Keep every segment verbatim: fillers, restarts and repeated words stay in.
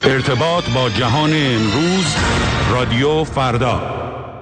ارتباط با جهان امروز، رادیو فردا.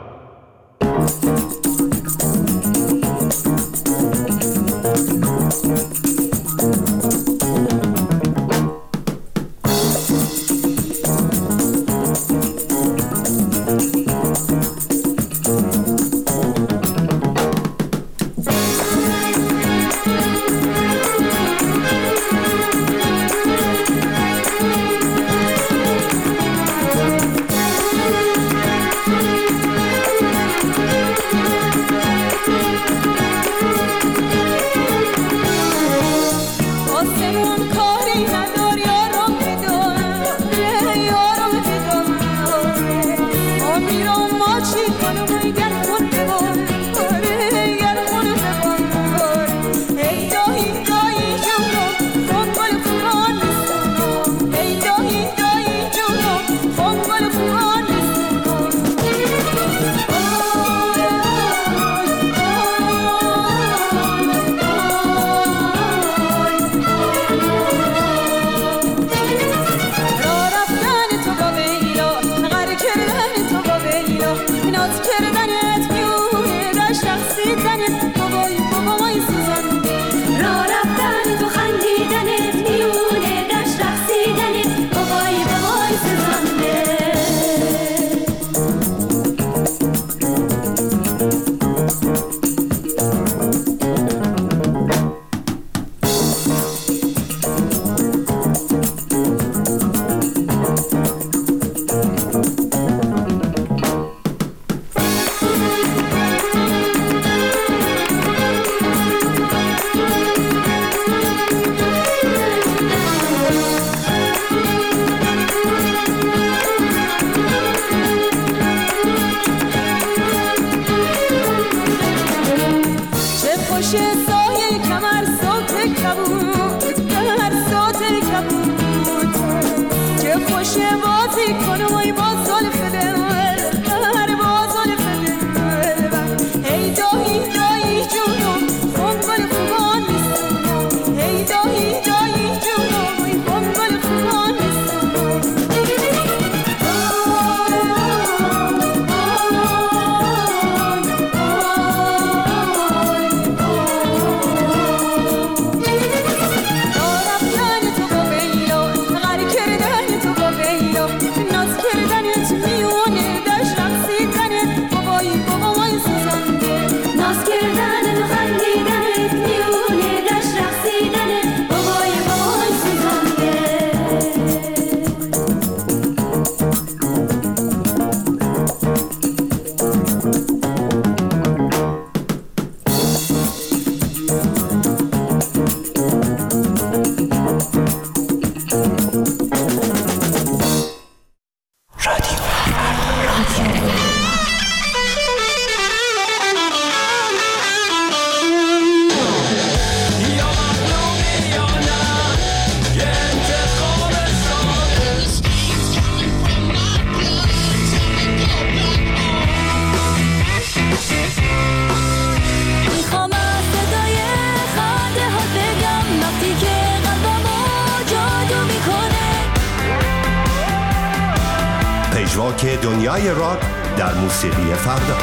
پژواک دنیای راک در موسیقی فردا.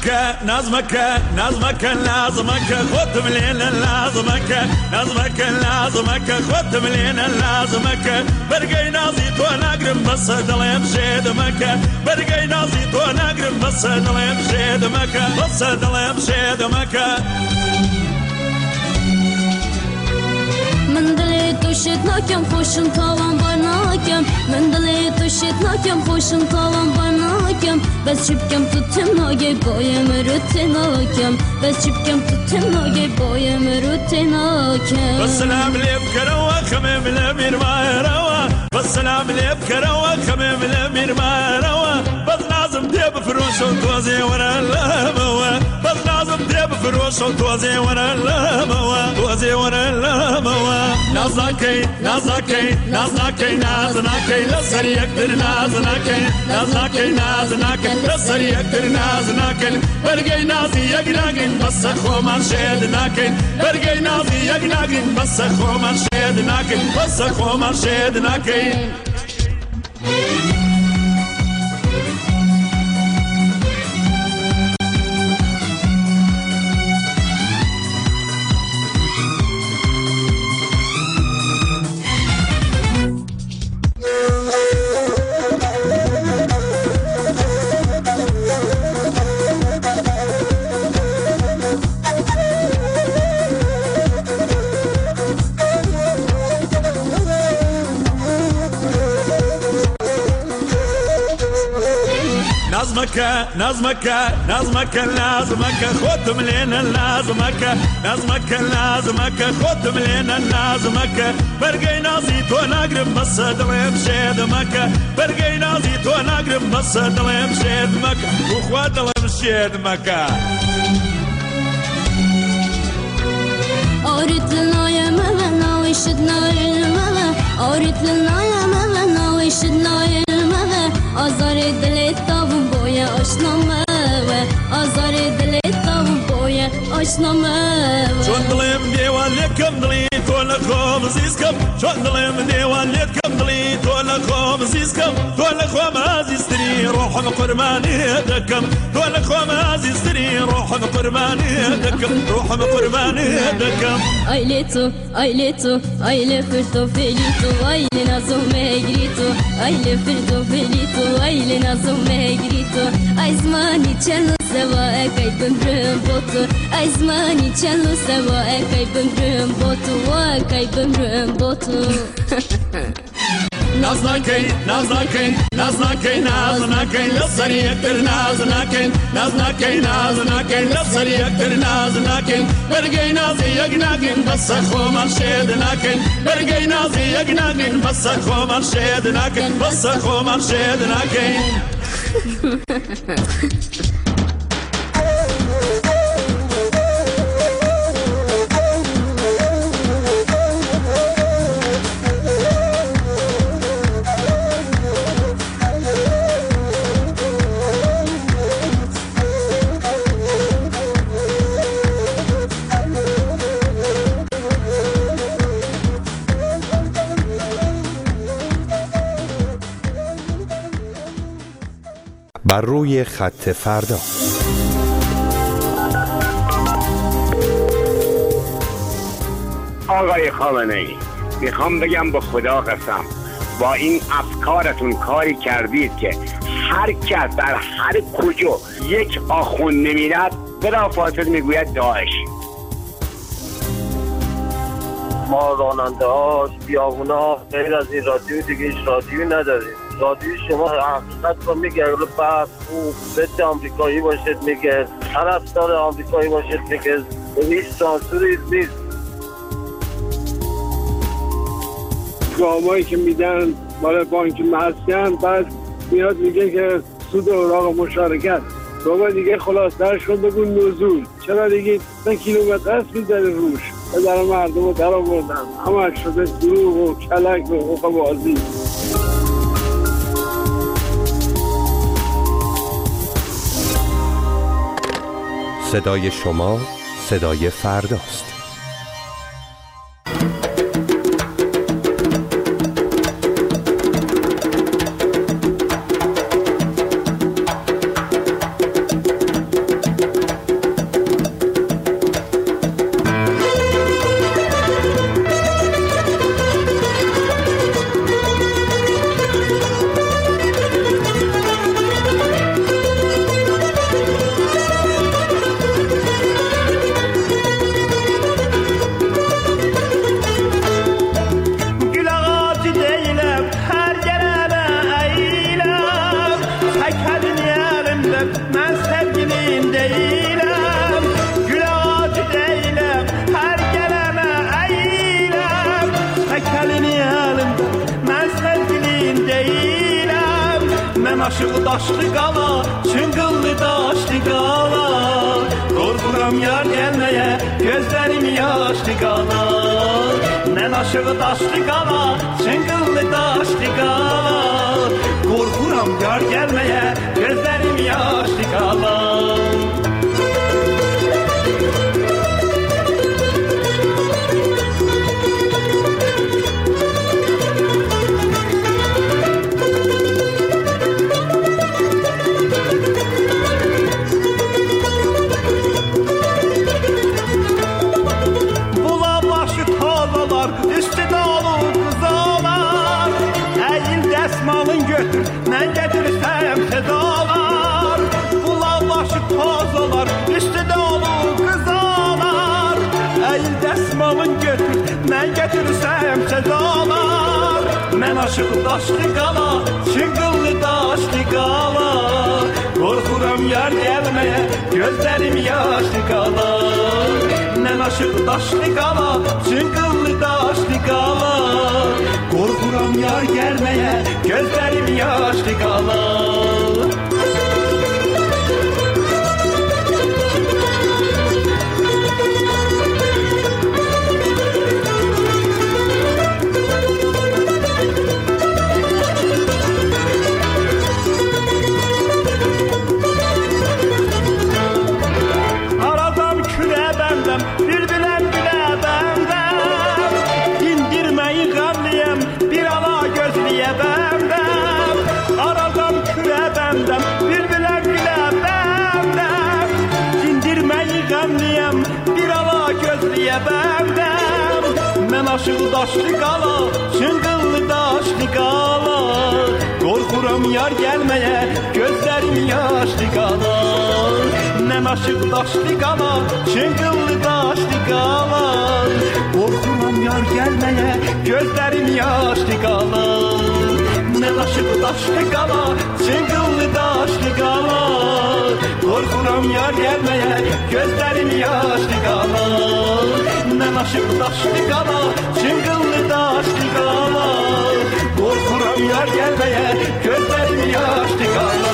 نظمك نظمك نظمك لازمك خد ملينا لازمك نظمك لازمك خد ملينا لازمك برقي نازي تو نقرم بس دلي بشيدمك برقي نازي تو نقرم بس دلي بشيدمك بس دلي بشيدمك من دلی توشت ناکم خوشم تاوان بار ناکم من دلی توشت ناکم خوشم تاوان بار ناکم بس چیپکم تو تم ناگه بایم رو تناکم بس چیپکم تو تم ناگه بایم رو تناکم بس سلام لیب کروا خمیم لمیر مایروا بس سلام لیب کروا خمیم لمیر مایروا بس نازم دیب فروش و توزی ورا لاموا بس نازم دیب فروش و توزی ورا لاموا توزی ورا لاموا نازناکی نازناکی نازناکی نازناکی لسر یکتر نازناکی نازناکی نازناکی لسر یکتر نازناکی برگی نازی یک نگین بس خومن شد نکن برگی نازی یک نگین بس خومن شد نکن بس خومن شد نکن نظمك نظمك نظمك لازمك خد ملينا لازمك نظمك لازمك خد ملينا لازمك برقي نازي تو نقرب بس دلي بشيدمك برقي نازي تو نقرب بس دلي بشيدمك وخوات دلي بشيدمك أوريت لنا يا ماما ويشدنا الماما أوريت لنا يا ماما ويشدنا الماما أزار دلت تابون بويا أشنا ماما أزار دلت تابون بويا أشنا ماما شون دلم ديوان لكم دلي تولكم زيزكم شون دلم ديوان لكم دلي تولكم زيزكم تولكم عزيزتري روح بقرباني دكم تولكم عزيزتري روح بقرباني دكم روح بقرباني دكم Aileto, aileto, aile fırto felito, aile nazo me grito, aile fırto felito, aile nazo me grito, aizmani cello seva e kaybım rüm botu, aizmani cello seva e kaybım rüm botu, e kaybım rüm botu. نازناکی نازناکی نازناکی نازناکی لسر یکتر نازناکی نازناکی نازناکی لسر یکتر نازناکی برگی نازی یک نگین بس خومن شد نکن برگی نازی یک نگین بس خومن شد نکن بس خومن شد نکن بر روی خط فردا. آقای خامنه‌ای، میخوام بگم به خدا قسم با این افکارتون کاری کردید که هر کس در هر کجا یک آخوند نمیرد بلافاصله میگوید داعش. ما راننده ها بیابونا غیر از این رادیو دیگه هیچ رادیویی نداریم. رادیو شما حقیقت رو میگه، بس خوب ضد آمریکایی باشد میگه، طرفدار آمریکایی باشد میگه، هیچ سانسوری نیست. گامایی که میدن برای بانک مسکن بعد میاد میگه که سود اوراق مشارکت. بابا دیگه خلاصه‌اش بگو نزول. چرا دیگه سه کیلومتر است میذاره روش به در مردم رو در آوردن. همه شده دروغ و کلک و حقوق بازی. صدای شما صدای فرداست. aşığı daşlı qala, çıngıllı daşlı qala. Qorxuram yar gəlməyə, gözlərim yaşlı qala. Mən aşığı daşlı qala, çıngıllı daşlı qala. Qorxuram yar gəlməyə, gözlərim yaşlı qala. Mən gətirsəm sedalar, bulaq başı tozalar, üstüdə olur qızalar. Əyil dəsmalın götür, mən gətirsəm sedalar. Mən aşıq daşlı qala, çıngıllı daşlı qala. Qorxuram yar gəlməyə, gözlərim yaşlı qala. Mən aşıq daşlı qala, çıngıllı daşlı qala. Qorxuram yar gəlməyə, gözlərim yaşlı qala. Aradam külə bəndəm, bülbüləm gülə bəndəm. İndirməyi qəmliyəm, bir ala gözliyə bəndəm. Aradam külə bəndəm, bülbüləm gülə bəndəm. İndirməyi qəmliyəm, bir ala gözliyə bəndəm. Mən aşığı daşlı qala, çıngıllı daşlı qala. Qorxuram yar gəlməyə, gözlərim yaşlı qala. Mən aşığı daşlı qala, çıngıllı daşlı qala. Qorxuram yar gəlməyə, gözlərim yaşlı qala. Mən aşığı daşlı qala, çıngıllı daşlı qala. Qorxuram yar gəlməyə, gözlərim yaşlı qala. Mən aşığı daşlı qala, çıngıllı daşlı qala. Qorxuram yar gəlməyə, gözlərim yaşlı qala.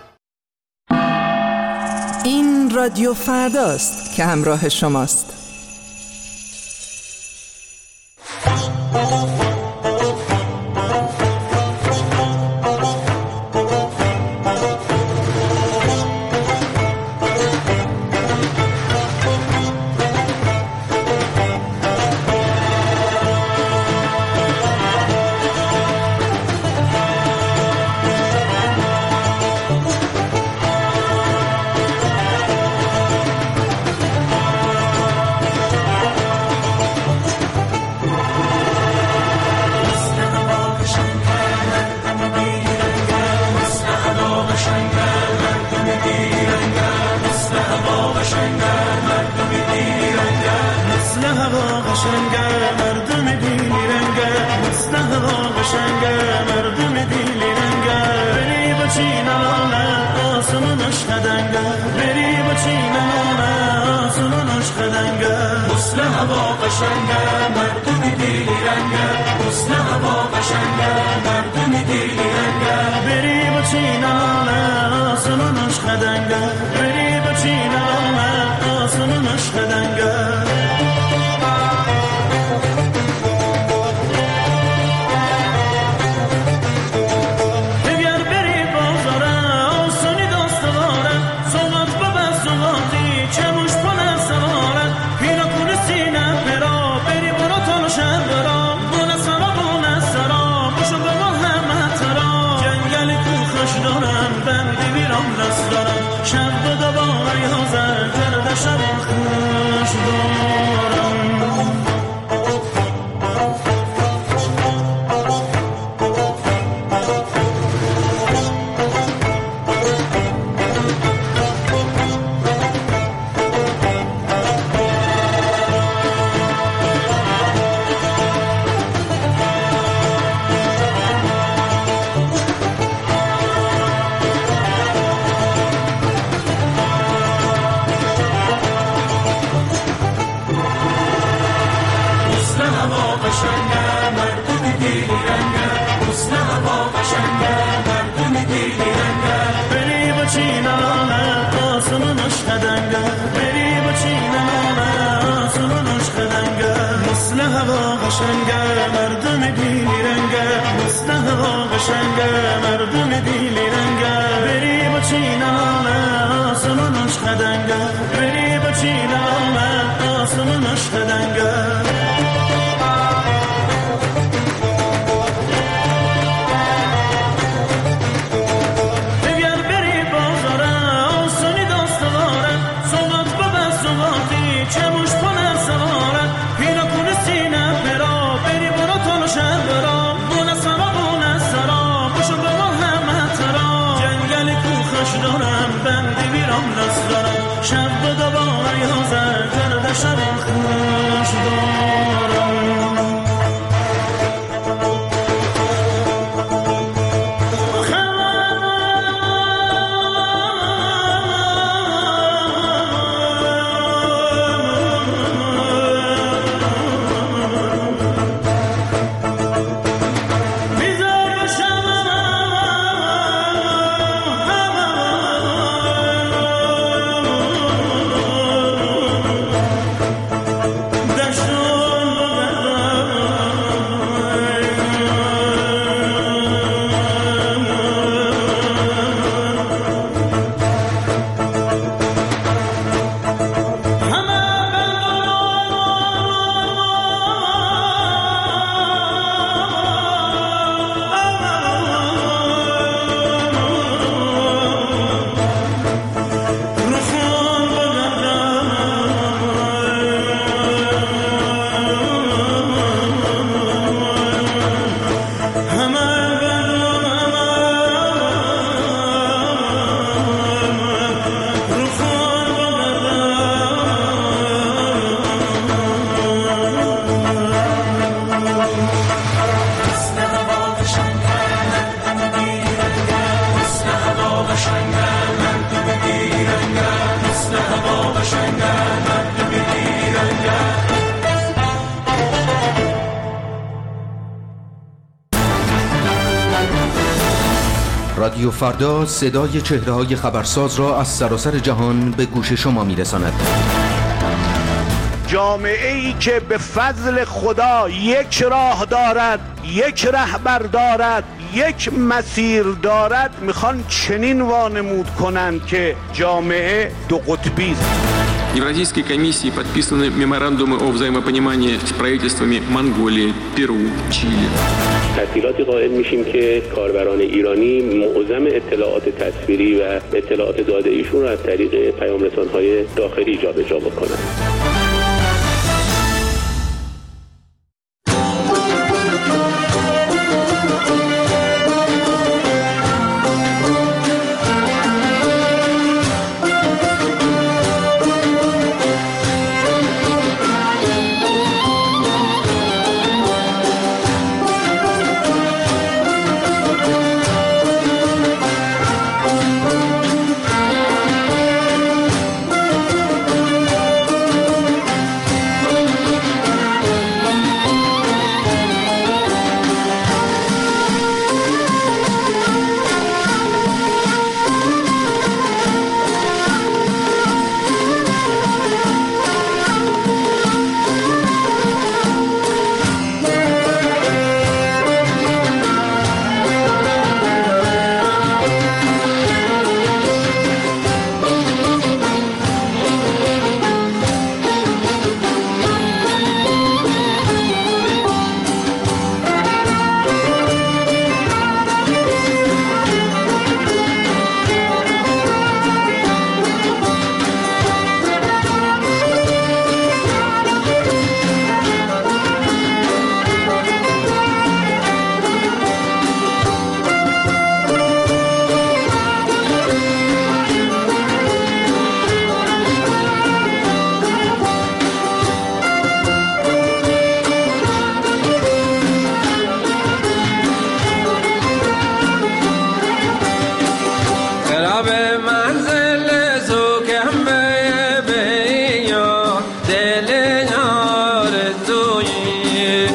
این رادیو فرداست که همراه شماست. قشنگه مردم دیرنگه حسن هوا قشنگه مردم دیرنگه دیرنگه بری با چینانه آسمونش خدنگه بری با چینانه آسمونش خدنگه مثل هوا قشنگه مردم دیرنگه مثل هوا قشنگه مردم دیرنگه بری با چینانه آسمونش خدنگه بری با چینانه آسمونش خدنگه شب دو دوباره یازه کرده شب خوش دارم رادیو فردا صدای چهره‌های خبرساز را از سراسر جهان به گوش شما می‌رساند. جامعه‌ای که به فضل خدا یک راه دارد، یک رهبر دارد، یک مسیر دارد، میخوان چنین وانمود کنند که جامعه دو قطبی است. Евразийской комиссии подписаны меморандумы о взаимопонимании с правительствами Монголии, Перу, Чили. تسهیلاتی قائل میشیم که کاربران ایرانی معظم اطلاعات تصویری و اطلاعات داده ایشون را از طریق پیام رسان‌های داخلی جابجا بکنند.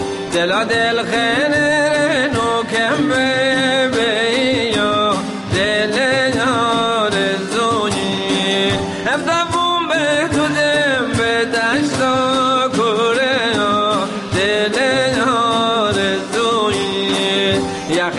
دل خنر نو کم بیا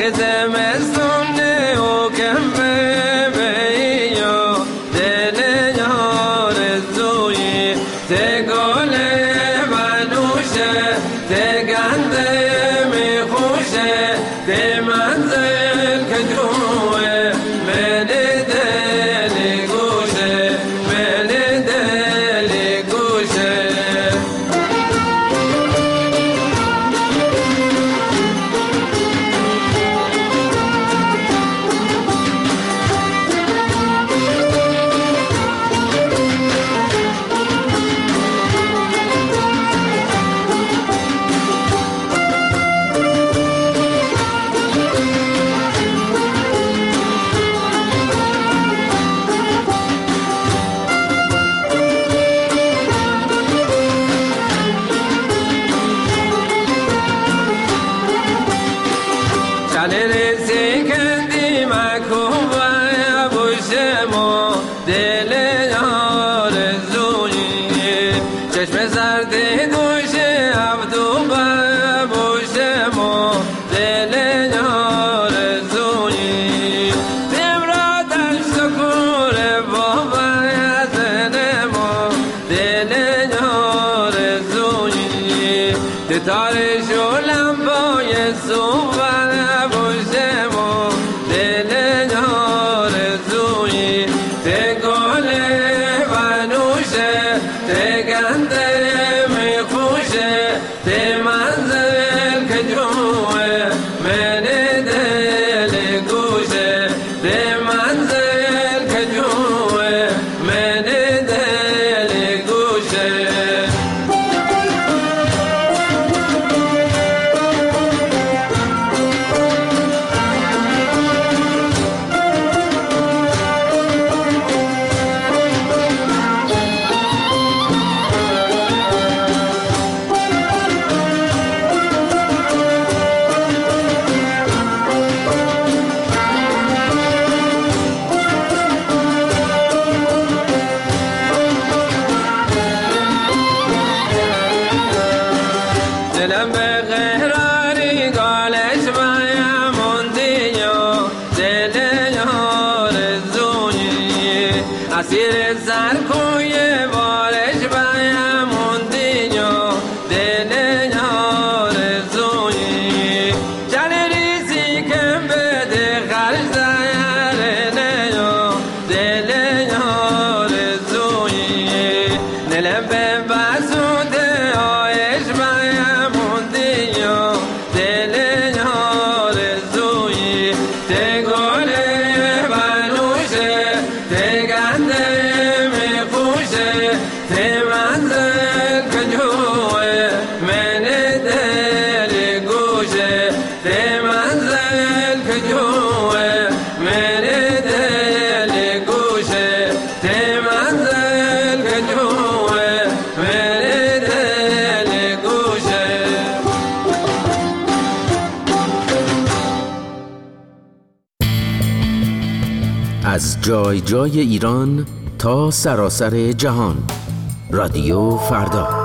از جای جای ایران تا سراسر جهان، رادیو فردا.